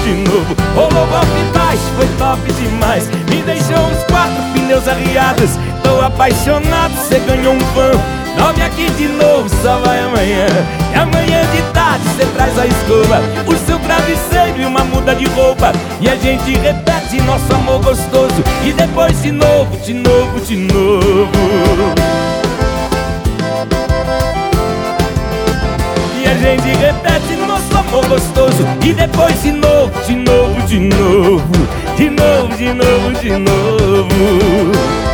de novo. Rolou golpe baixo, foi top demais. Me deixou os 4 pneus arriados. Tô apaixonado, cê ganhou um van. Dorme aqui de novo, só vai amanhã. E amanhã de tarde cê traz a escova, o seu travesseiro e uma muda de roupa. E a gente repete nosso amor gostoso. E depois de novo, de novo, de novo. E a gente repete nosso amor gostoso. E depois de novo, de novo, de novo. De novo, de novo, de novo.